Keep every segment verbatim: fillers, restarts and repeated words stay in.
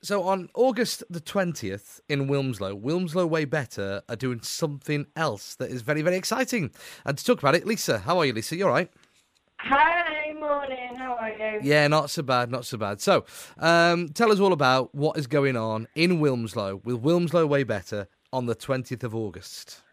So on August the twentieth in Wilmslow, Wilmslow Way Better are doing something else that is very, very exciting. And to talk about it, Lisa, how are you, Lisa? You all right? Hi, morning. How are you? Yeah, not so bad, not so bad. So um, tell us all about what is going on in Wilmslow with Wilmslow Way Better on the twentieth of August.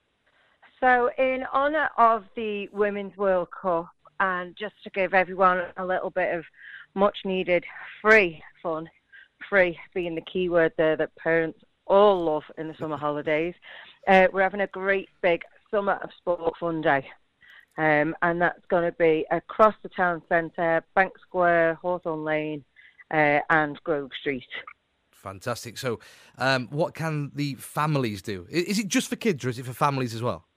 So in honour of the Women's World Cup, and just to give everyone a little bit of much-needed free fun, free being the key word there that parents all love in the summer holidays, uh, we're having a great big Summer of Sport Fun Day. Um, and that's going to be across the town centre, Bank Square, Hawthorne Lane, uh, and Grove Street. Fantastic. So um, what can the families do? I- Is it just for kids or is it for families as well?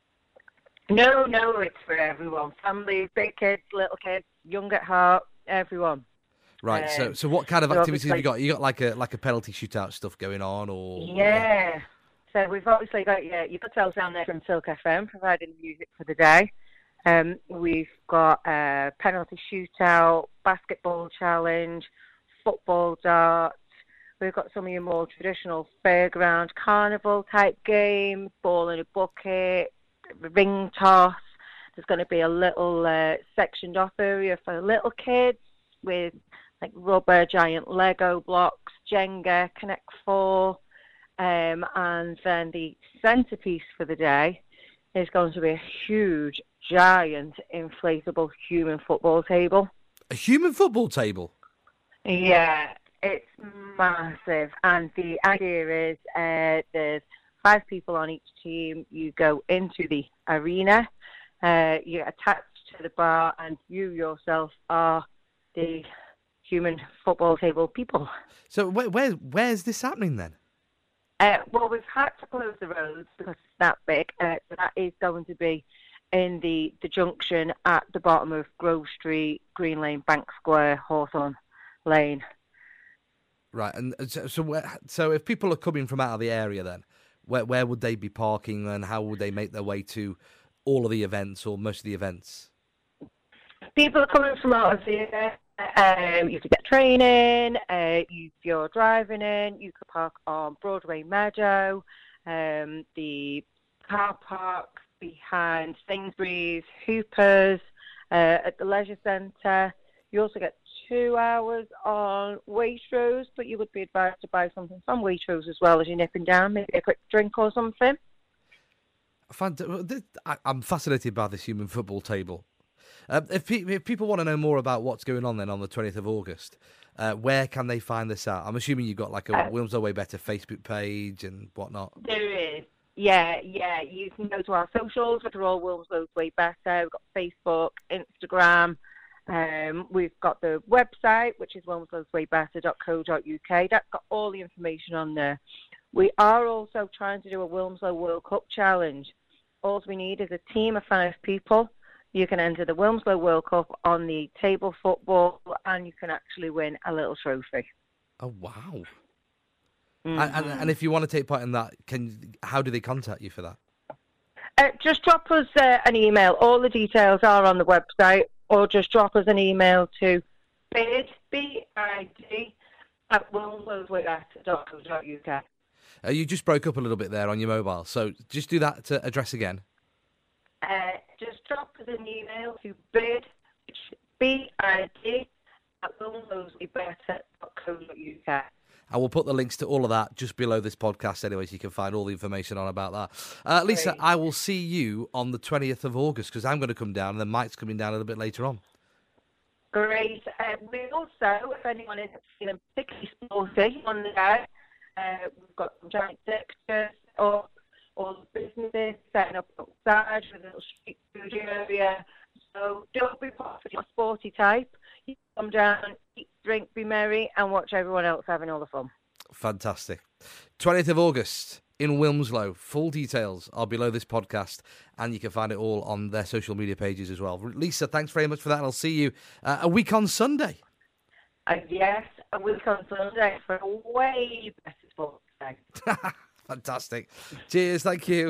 No, no, it's for everyone. Families, big kids, little kids, young at heart, everyone. Right. So Um, so what kind of so activities have you obviously- got? You got like a like a penalty shootout stuff going on, or Yeah. So we've obviously got yeah, your good selves down there from Silk F M providing music for the day. Um, we've got a penalty shootout, basketball challenge, football darts. We've got some of your more traditional fairground carnival type games, ball in a bucket, ring toss. There's going to be a little uh, sectioned off area for little kids with like rubber, giant Lego blocks, Jenga, Connect Four. Um, and then the centrepiece for the day is going to be a huge, giant, inflatable human football table. a human football table? Yeah, it's massive. And the idea is uh, there's five people on each team. You go into the arena, uh, you're attached to the bar, and you yourself are the human football table people. So where, where where's this happening then? Uh, well, we've had to close the roads because it's that big. Uh, so that is going to be in the, the junction at the bottom of Grove Street, Green Lane, Bank Square, Hawthorne Lane. Right, and so so, where, so if people are coming from out of the area, then where where would they be parking, and how would they make their way to all of the events or most of the events? People are coming from out of here. Um, you could get training. Uh, if you're driving in, you could park on Broadway Meadow, um, the car park behind Sainsbury's, Hoopers, uh, at the leisure centre. You also get two hours on Waitrose, but you would be advised to buy something from Waitrose as well as you're nipping down, maybe a quick drink or something. Fant- I- I'm fascinated by this human football table. Uh, if, pe- if people want to know more about what's going on then on the twentieth of August, uh, where can they find this out? I'm assuming you've got like a Uh, Wilmslow Way Better Facebook page and whatnot. There is. Yeah, yeah. You can go to our socials, which are all Wilmslow's Way Better. We've got Facebook, Instagram. Um, we've got the website, which is wilmslows way better dot co dot uk. That's got all the information on there. We are also trying to do a Wilmslow World Cup challenge. All we need is a team of five people. You can enter the Wilmslow World Cup on the table football, and you can actually win a little trophy. Oh wow! Mm-hmm. And, and, and if you want to take part in that, can how do they contact you for that? Uh, just drop us uh, an email. All the details are on the website, or just drop us an email to bid, B I D, at wilmslows way better dot co dot uk. Uh, you just broke up a little bit there on your mobile, so just do that uh, address again. Uh, just drop us an email to bid, B I D, at wilmslows way better dot co dot uk. And we'll put the links to all of that just below this podcast anyway, so you can find all the information on about that. Uh, Lisa, Great. I will see you on the twentieth of August, because I'm going to come down, and then Mike's coming down a little bit later on. Great. Uh, we also, if anyone isn't feeling particularly sporty on the day, uh, we've got some giant fixtures up, all the businesses setting up outside with a little street food area. So don't be part of your sporty type. You come down, eat, drink, be merry, and watch everyone else having all the fun. Fantastic. twentieth of August in Wilmslow. Full details are below this podcast, and you can find it all on their social media pages as well. Lisa, thanks very much for that, and I'll see you uh, a week on Sunday. Uh, yes, a week on Sunday for a way better sports day. Fantastic. Cheers, thank you.